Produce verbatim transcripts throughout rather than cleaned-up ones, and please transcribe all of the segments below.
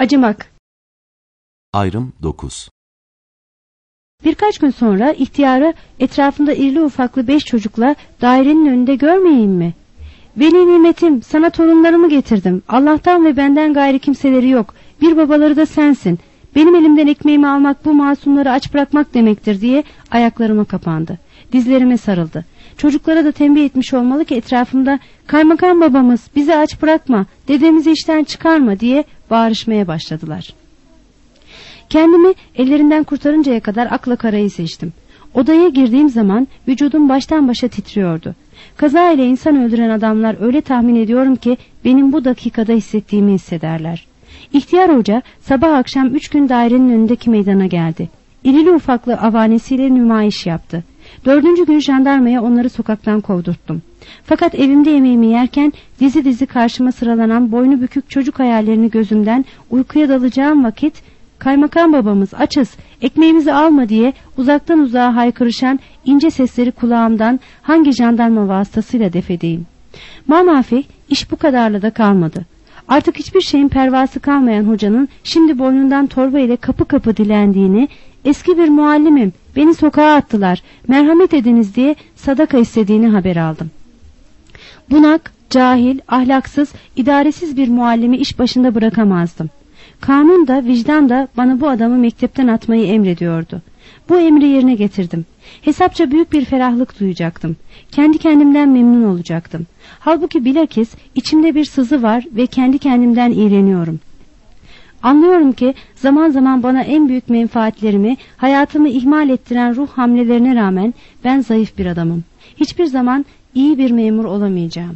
Acımak. Ayrım dokuz. Birkaç gün sonra ihtiyarı etrafında irili ufaklı beş çocukla dairenin önünde görmeyeyim mi? Veli nimetim, sana torunlarımı getirdim. Allah'tan ve benden gayri kimseleri yok. Bir babaları da sensin. Benim elimden ekmeğimi almak bu masumları aç bırakmak demektir diye ayaklarıma kapandı. Dizlerime sarıldı. Çocuklara da tembih etmiş olmalı ki etrafımda kaymakam babamız bizi aç bırakma, dedemizi işten çıkarma diye bağırışmaya başladılar. Kendimi ellerinden kurtarıncaya kadar akla karayı seçtim. Odaya girdiğim zaman vücudum baştan başa titriyordu. Kaza ile insan öldüren adamlar öyle tahmin ediyorum ki benim bu dakikada hissettiğimi hissederler. İhtiyar hoca sabah akşam üç gün dairenin önündeki meydana geldi. İrili ufaklı avanesiyle nümayiş yaptı. Dördüncü gün jandarmaya onları sokaktan kovdurttum. Fakat evimde yemeğimi yerken dizi dizi karşıma sıralanan boynu bükük çocuk hayallerini gözümden uykuya dalacağım vakit kaymakam babamız açız, ekmeğimizi alma diye uzaktan uzağa haykırışan ince sesleri kulağımdan hangi jandarma vasıtasıyla def edeyim. Mamafi iş bu kadarla da kalmadı. Artık hiçbir şeyin pervası kalmayan hocanın şimdi boynundan torba ile kapı kapı dilendiğini, eski bir muallimim, beni sokağa attılar, merhamet ediniz diye sadaka istediğini haber aldım. Bunak, cahil, ahlaksız, idaresiz bir muallimi iş başında bırakamazdım. Kanun da vicdan da bana bu adamı mektepten atmayı emrediyordu. Bu emri yerine getirdim. Hesapça büyük bir ferahlık duyacaktım. Kendi kendimden memnun olacaktım. Halbuki bilakis içimde bir sızı var ve kendi kendimden iğreniyorum. Anlıyorum ki zaman zaman bana en büyük menfaatlerimi, hayatımı ihmal ettiren ruh hamlelerine rağmen ben zayıf bir adamım. Hiçbir zaman iyi bir memur olamayacağım.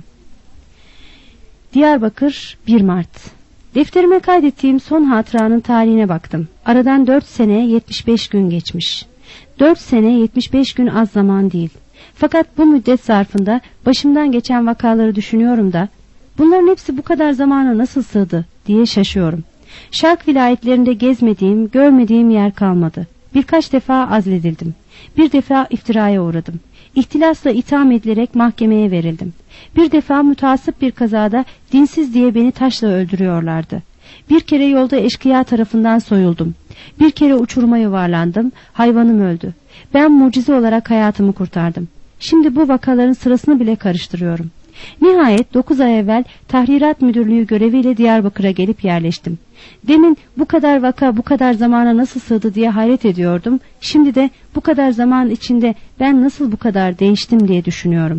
Diyarbakır, bir Mart. Defterime kaydettiğim son hatıranın tarihine baktım. Aradan dört sene yetmiş beş gün geçmiş. Dört sene yetmiş beş gün az zaman değil. Fakat bu müddet zarfında başımdan geçen vakaları düşünüyorum da bunların hepsi bu kadar zamana nasıl sığdı diye şaşıyorum. Şark vilayetlerinde gezmediğim, görmediğim yer kalmadı. Birkaç defa azledildim. Bir defa iftiraya uğradım. İhtilasla itham edilerek mahkemeye verildim. Bir defa müteassıp bir kazada dinsiz diye beni taşla öldürüyorlardı. Bir kere yolda eşkıya tarafından soyuldum. Bir kere uçuruma yuvarlandım, hayvanım öldü. Ben mucize olarak hayatımı kurtardım. Şimdi bu vakaların sırasını bile karıştırıyorum. Nihayet dokuz ay evvel Tahrirat Müdürlüğü göreviyle Diyarbakır'a gelip yerleştim. Demin bu kadar vaka bu kadar zamana nasıl sığdı diye hayret ediyordum. Şimdi de bu kadar zaman içinde ben nasıl bu kadar değiştim diye düşünüyorum.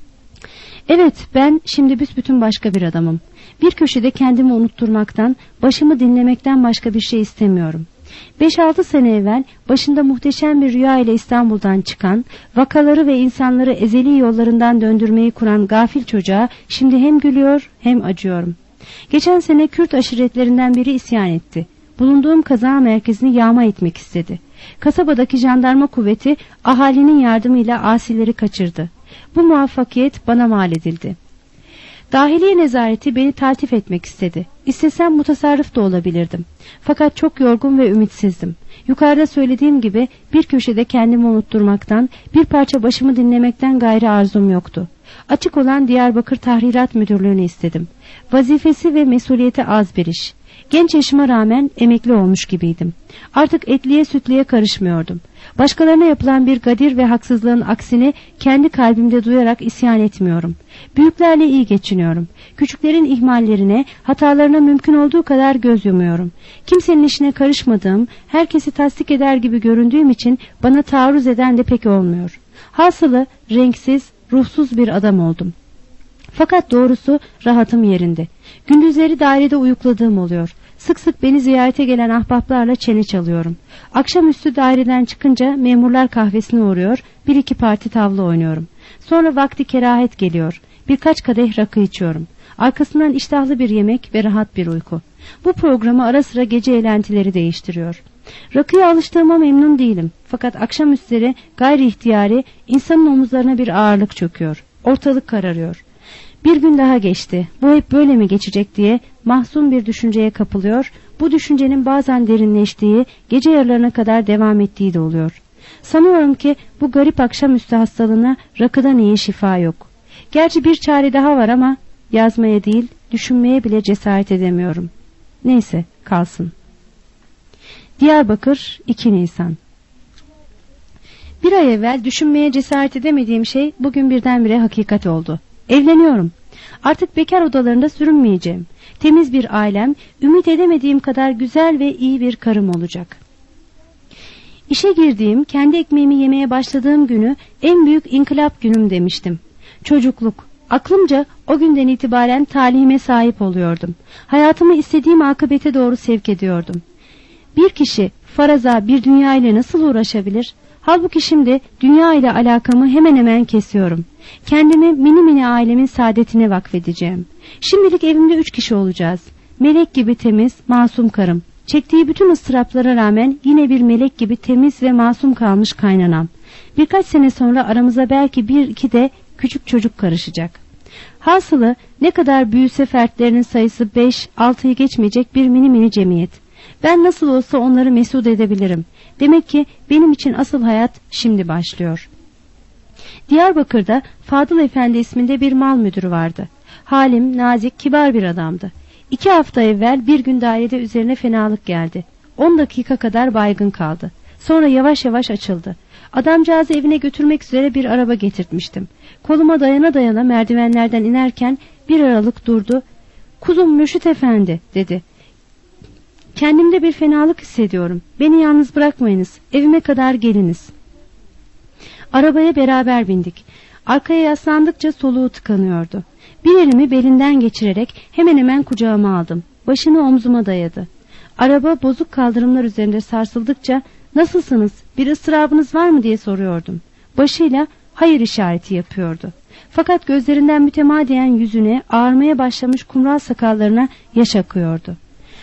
Evet, ben şimdi büsbütün başka bir adamım. Bir köşede kendimi unutturmaktan, başımı dinlemekten başka bir şey istemiyorum. Beş altı sene evvel başında muhteşem bir rüya ile İstanbul'dan çıkan, vakaları ve insanları ezeli yollarından döndürmeyi kuran gafil çocuğa şimdi hem gülüyor hem acıyorum. Geçen sene Kürt aşiretlerinden biri isyan etti. Bulunduğum kaza merkezini yağma etmek istedi. Kasabadaki jandarma kuvveti ahalinin yardımıyla asileri kaçırdı. Bu muvaffakiyet bana mal edildi. Dahiliye nezareti beni taltif etmek istedi. İstesem mutasarrıf da olabilirdim. Fakat çok yorgun ve ümitsizdim. Yukarıda söylediğim gibi bir köşede kendimi unutturmaktan, bir parça başımı dinlemekten gayri arzum yoktu. Açık olan Diyarbakır Tahrirat Müdürlüğü'nü istedim. Vazifesi ve mesuliyeti az bir iş. Genç yaşıma rağmen emekli olmuş gibiydim. Artık etliye sütliye karışmıyordum. Başkalarına yapılan bir gadir ve haksızlığın aksini kendi kalbimde duyarak isyan etmiyorum. Büyüklerle iyi geçiniyorum. Küçüklerin ihmallerine, hatalarına mümkün olduğu kadar göz yumuyorum. Kimsenin işine karışmadığım, herkesi tasdik eder gibi göründüğüm için bana taarruz eden de pek olmuyor. Hasılı renksiz, ruhsuz bir adam oldum. Fakat doğrusu rahatım yerinde. Gündüzleri dairede uyukladığım oluyor. Sık sık beni ziyarete gelen ahbaplarla çene çalıyorum. Akşamüstü daireden çıkınca memurlar kahvesine uğruyor, bir iki parti tavla oynuyorum. Sonra vakti kerahet geliyor. Birkaç kadeh rakı içiyorum. Arkasından iştahlı bir yemek ve rahat bir uyku. Bu programı ara sıra gece eğlentileri değiştiriyor. Rakıya alıştığıma memnun değilim. Fakat akşamüstleri gayri ihtiyari insanın omuzlarına bir ağırlık çöküyor. Ortalık kararıyor. Bir gün daha geçti. Bu hep böyle mi geçecek diye mahzun bir düşünceye kapılıyor. Bu düşüncenin bazen derinleştiği, gece yarılarına kadar devam ettiği de oluyor. Sanıyorum ki bu garip akşamüstü hastalığına rakıdan iyi şifa yok. Gerçi bir çare daha var ama yazmaya değil, düşünmeye bile cesaret edemiyorum. Neyse. kalsın. Diyarbakır, iki Nisan. Bir ay evvel düşünmeye cesaret edemediğim şey bugün birdenbire hakikat oldu. Evleniyorum. Artık bekar odalarında sürünmeyeceğim. Temiz bir ailem, ümit edemediğim kadar güzel ve iyi bir karım olacak. İşe girdiğim, kendi ekmeğimi yemeye başladığım günü en büyük inkılap günüm demiştim. Çocukluk. Aklımca o günden itibaren talihime sahip oluyordum. Hayatımı istediğim akıbete doğru sevk ediyordum. Bir kişi faraza bir dünya ile nasıl uğraşabilir? Halbuki şimdi dünya ile alakamı hemen hemen kesiyorum. Kendimi mini mini ailemin saadetine vakfedeceğim. Şimdilik evimde üç kişi olacağız. Melek gibi temiz, masum karım. Çektiği bütün ıstıraplara rağmen yine bir melek gibi temiz ve masum kalmış kaynanam. Birkaç sene sonra aramıza belki bir iki de küçük çocuk karışacak. Hasılı ne kadar büyüse fertlerinin sayısı beş altıyı geçmeyecek bir mini mini cemiyet. Ben nasıl olsa onları mesut edebilirim. Demek ki benim için asıl hayat şimdi başlıyor. Diyarbakır'da Fadıl Efendi isminde bir mal müdürü vardı. Halim, nazik, kibar bir adamdı. İki hafta evvel bir gün dairede üzerine fenalık geldi. On dakika kadar baygın kaldı. Sonra yavaş yavaş açıldı. Adamcağızı evine götürmek üzere bir araba getirtmiştim. Koluma dayana dayana merdivenlerden inerken bir aralık durdu. "Kuzum Mürşit Efendi," dedi. "Kendimde bir fenalık hissediyorum. Beni yalnız bırakmayınız. Evime kadar geliniz." Arabaya beraber bindik. Arkaya yaslandıkça soluğu tıkanıyordu. Bir elimi belinden geçirerek hemen hemen kucağıma aldım. Başını omzuma dayadı. Araba bozuk kaldırımlar üzerinde sarsıldıkça "Nasılsınız? Bir ıstırabınız var mı?" diye soruyordum. Başıyla hayır işareti yapıyordu. Fakat gözlerinden mütemadiyen yüzüne, ağarmaya başlamış kumral sakallarına yaş akıyordu.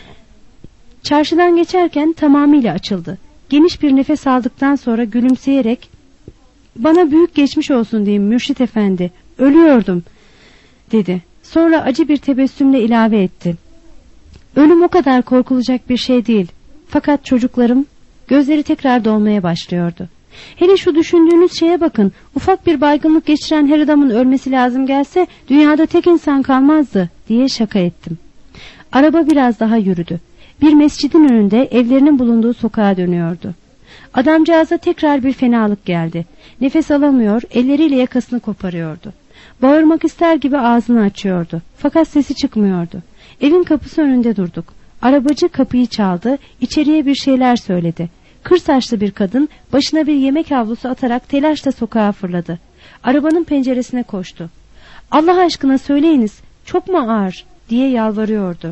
Çarşıdan geçerken tamamıyla açıldı. Geniş bir nefes aldıktan sonra gülümseyerek "Bana büyük geçmiş olsun diyeyim Mürşit Efendi, ölüyordum," dedi. Sonra acı bir tebessümle ilave etti. "Ölüm o kadar korkulacak bir şey değil. Fakat çocuklarım..." Gözleri tekrar dolmaya başlıyordu. "Hele şu düşündüğünüz şeye bakın. Ufak bir baygınlık geçiren her adamın ölmesi lazım gelse dünyada tek insan kalmazdı," diye şaka ettim. Araba biraz daha yürüdü. Bir mescidin önünde evlerinin bulunduğu sokağa dönüyordu. Adamcağıza tekrar bir fenalık geldi. Nefes alamıyor, elleriyle yakasını koparıyordu. Bağırmak ister gibi ağzını açıyordu. Fakat sesi çıkmıyordu. Evin kapısı önünde durduk. Arabacı kapıyı çaldı, içeriye bir şeyler söyledi. Kır saçlı bir kadın başına bir yemek havlusu atarak telaşla sokağa fırladı. Arabanın penceresine koştu. "Allah aşkına söyleyiniz, çok mu ağır?" diye yalvarıyordu.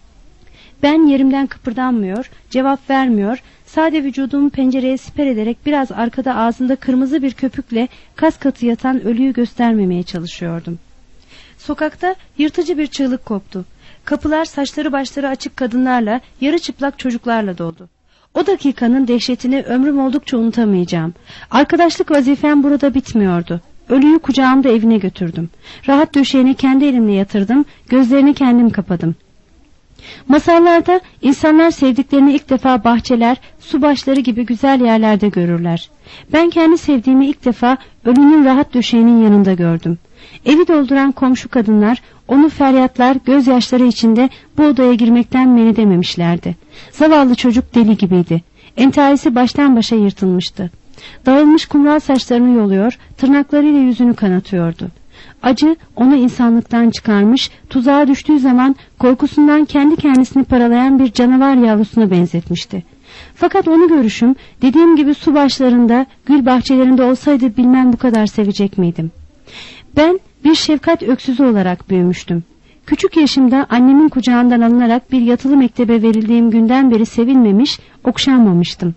Ben yerimden kıpırdanmıyor, cevap vermiyor, sade vücudumu pencereye siper ederek biraz arkada ağzında kırmızı bir köpükle kas katı yatan ölüyü göstermemeye çalışıyordum. Sokakta yırtıcı bir çığlık koptu. Kapılar saçları başları açık kadınlarla, yarı çıplak çocuklarla doldu. O dakikanın dehşetini ömrüm oldukça unutamayacağım. Arkadaşlık vazifem burada bitmiyordu. Ölüyü kucağımda evine götürdüm. Rahat döşeğine kendi elimle yatırdım, gözlerini kendim kapadım. Masallarda insanlar sevdiklerini ilk defa bahçeler, su başları gibi güzel yerlerde görürler. Ben kendi sevdiğimi ilk defa ölünün rahat döşeğinin yanında gördüm. Evi dolduran komşu kadınlar onu feryatlar, gözyaşları içinde bu odaya girmekten men edememişlerdi. Zavallı çocuk deli gibiydi. Entarisi baştan başa yırtılmıştı. Dağılmış kumral saçlarını yoluyor, tırnaklarıyla yüzünü kanatıyordu. Acı onu insanlıktan çıkarmış, tuzağa düştüğü zaman korkusundan kendi kendisini paralayan bir canavar yavrusuna benzetmişti. Fakat onu görüşüm, dediğim gibi su başlarında, gül bahçelerinde olsaydı bilmem bu kadar sevecek miydim? Ben bir şefkat öksüzü olarak büyümüştüm. Küçük yaşımda annemin kucağından alınarak bir yatılı mektebe verildiğim günden beri sevilmemiş, okşanmamıştım.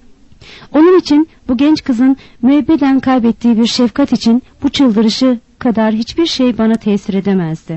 Onun için bu genç kızın müebbeden kaybettiği bir şefkat için bu çıldırışı kadar hiçbir şey bana tesir edemezdi.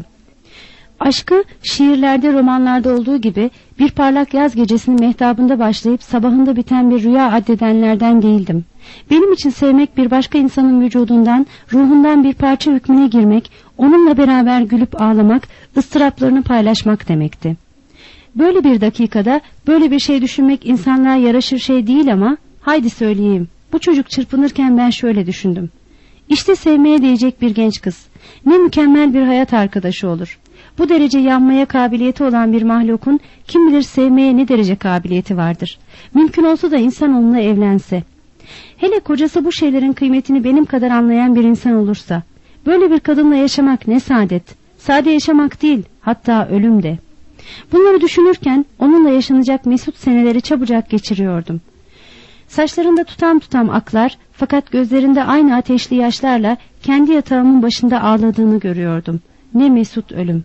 Aşkı şiirlerde, romanlarda olduğu gibi bir parlak yaz gecesinin mehtabında başlayıp sabahında biten bir rüya addedenlerden değildim. Benim için sevmek bir başka insanın vücudundan, ruhundan bir parça hükmüne girmek, onunla beraber gülüp ağlamak, ıstıraplarını paylaşmak demekti. Böyle bir dakikada böyle bir şey düşünmek insanlığa yaraşır şey değil ama haydi söyleyeyim. Bu çocuk çırpınırken ben şöyle düşündüm. İşte sevmeye değecek bir genç kız. Ne mükemmel bir hayat arkadaşı olur. Bu derece yanmaya kabiliyeti olan bir mahlukun kim bilir sevmeye ne derece kabiliyeti vardır. Mümkün olsa da insan onunla evlense. Hele kocası bu şeylerin kıymetini benim kadar anlayan bir insan olursa. Böyle bir kadınla yaşamak ne saadet. Sade yaşamak değil, hatta ölüm de. Bunları düşünürken onunla yaşanacak mesut seneleri çabucak geçiriyordum. Saçlarında tutam tutam aklar, fakat gözlerinde aynı ateşli yaşlarla kendi yatağımın başında ağladığını görüyordum. Ne mesut ölüm.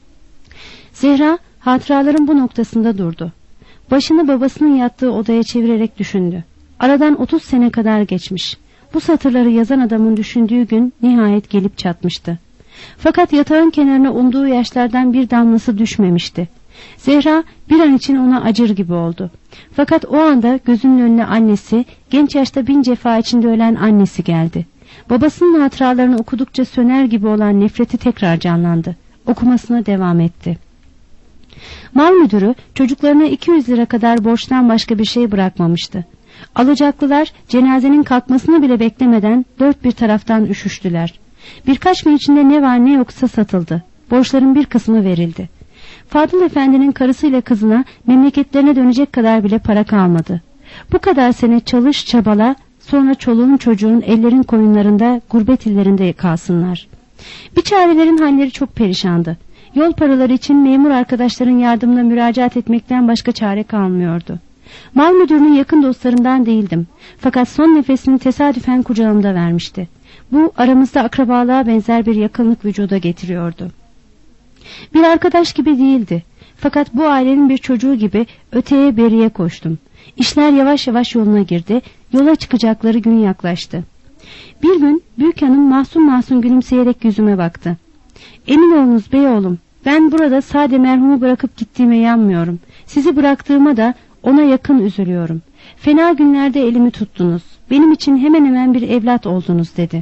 Zehra hatıraların bu noktasında durdu. Başını babasının yattığı odaya çevirerek düşündü. Aradan otuz sene kadar geçmiş. Bu satırları yazan adamın düşündüğü gün nihayet gelip çatmıştı. Fakat yatağın kenarına umduğu yaşlardan bir damlası düşmemişti. Zehra bir an için ona acır gibi oldu. Fakat o anda gözünün önüne annesi, genç yaşta bin cefa içinde ölen annesi geldi. Babasının hatıralarını okudukça söner gibi olan nefreti tekrar canlandı. Okumasına devam etti. Mal müdürü çocuklarına iki yüz lira kadar borçtan başka bir şey bırakmamıştı. Alacaklılar cenazenin kalkmasını bile beklemeden dört bir taraftan üşüştüler. Birkaç gün içinde ne var ne yoksa satıldı. Borçların bir kısmı verildi. Fadıl Efendi'nin karısıyla kızına memleketlerine dönecek kadar bile para kalmadı. Bu kadar sene çalış çabala, sonra çoluğun çocuğun ellerin koyunlarında, gurbet illerinde kalsınlar. Biçarelerin halleri çok perişandı. Yol paraları için memur arkadaşların yardımına müracaat etmekten başka çare kalmıyordu. Mal müdürünün yakın dostlarından değildim. Fakat son nefesini tesadüfen kucağımda vermişti. Bu aramızda akrabalığa benzer bir yakınlık vücuda getiriyordu. Bir arkadaş gibi değildi. Fakat bu ailenin bir çocuğu gibi öteye beriye koştum. İşler yavaş yavaş yoluna girdi. Yola çıkacakları gün yaklaştı. Bir gün büyük hanım mahzun mahzun gülümseyerek yüzüme baktı. Emin olunuz bey oğlum, ben burada sade merhumu bırakıp gittiğime yanmıyorum. Sizi bıraktığıma da ona yakın üzülüyorum. Fena günlerde elimi tuttunuz. Benim için hemen hemen bir evlat oldunuz dedi.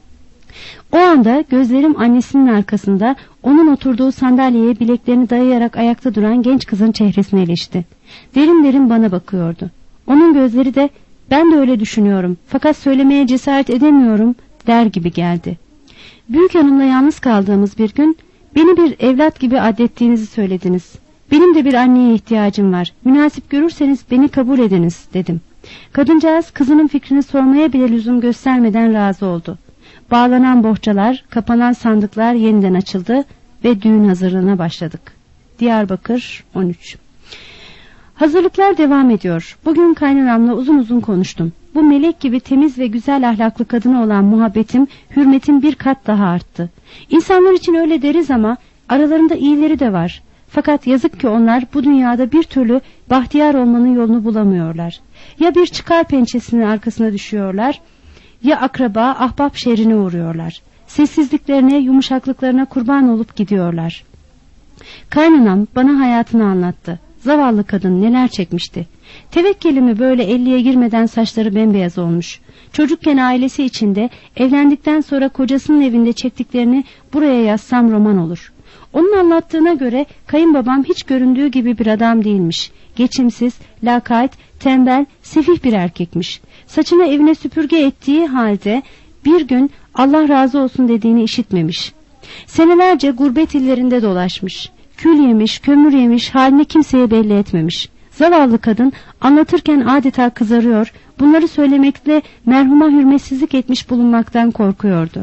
O anda gözlerim annesinin arkasında onun oturduğu sandalyeye bileklerini dayayarak ayakta duran genç kızın çehresine ilişti. Derin derin bana bakıyordu. Onun gözleri de ben de öyle düşünüyorum fakat söylemeye cesaret edemiyorum der gibi geldi. Büyük hanımla yalnız kaldığımız bir gün beni bir evlat gibi addettiğinizi söylediniz. Benim de bir anneye ihtiyacım var. Münasip görürseniz beni kabul ediniz dedim. Kadıncağız kızının fikrini sormaya bile lüzum göstermeden razı oldu. Bağlanan bohçalar, kapanan sandıklar yeniden açıldı ve düğün hazırlığına başladık. Diyarbakır on üç. Hazırlıklar devam ediyor. Bugün kaynanamla uzun uzun konuştum. Bu melek gibi temiz ve güzel ahlaklı kadına olan muhabbetim, hürmetim bir kat daha arttı. İnsanlar için öyle deriz ama aralarında iyileri de var. Fakat yazık ki onlar bu dünyada bir türlü bahtiyar olmanın yolunu bulamıyorlar. Ya bir çıkar pençesinin arkasına düşüyorlar, ya akraba, ahbap şerrine uğruyorlar. Sessizliklerine, yumuşaklıklarına kurban olup gidiyorlar. Kaynanam bana hayatını anlattı. Zavallı kadın neler çekmişti. Tevekkelimi böyle elliye girmeden saçları bembeyaz olmuş. Çocukken ailesi içinde, evlendikten sonra kocasının evinde çektiklerini buraya yazsam roman olur. Onun anlattığına göre kayınbabam hiç göründüğü gibi bir adam değilmiş. Geçimsiz, lakayt, tembel, sefih bir erkekmiş. Saçını evine süpürge ettiği halde bir gün Allah razı olsun dediğini işitmemiş. Senelerce gurbet illerinde dolaşmış. Kül yemiş, kömür yemiş, halini kimseye belli etmemiş. Zavallı kadın anlatırken adeta kızarıyor, bunları söylemekle merhuma hürmetsizlik etmiş bulunmaktan korkuyordu.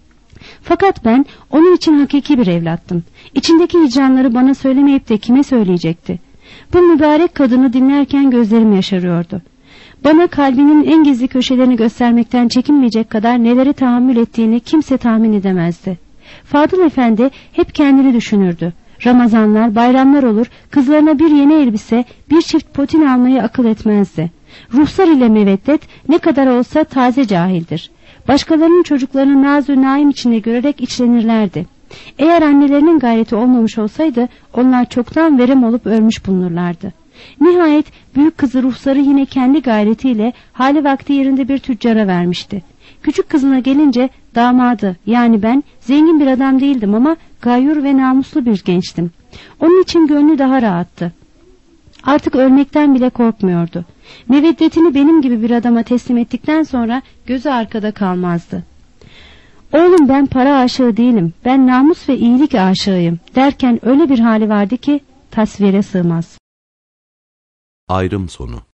Fakat ben onun için hakiki bir evlattım. İçindeki hicranları bana söylemeyip de kime söyleyecekti? Bu mübarek kadını dinlerken gözlerim yaşarıyordu. Bana kalbinin en gizli köşelerini göstermekten çekinmeyecek kadar neleri tahammül ettiğini kimse tahmin edemezdi. Fadıl Efendi hep kendini düşünürdü. Ramazanlar, bayramlar olur, kızlarına bir yeni elbise, bir çift potin almayı akıl etmezdi. Ruhsar ile meveddet ne kadar olsa taze cahildir. Başkalarının çocuklarını naz-ı naim içinde görerek içlenirlerdi. Eğer annelerinin gayreti olmamış olsaydı onlar çoktan verem olup ölmüş bulunurlardı. Nihayet büyük kızı Ruhsar'ı yine kendi gayretiyle hali vakti yerinde bir tüccara vermişti. Küçük kızına gelince damadı yani ben zengin bir adam değildim ama gayyur ve namuslu bir gençtim. Onun için gönlü daha rahattı. Artık ölmekten bile korkmuyordu. Meveddetini benim gibi bir adama teslim ettikten sonra gözü arkada kalmazdı. Oğlum ben para aşığı değilim, ben namus ve iyilik aşığıyım derken öyle bir hali vardı ki tasvire sığmaz. Ayrım sonu.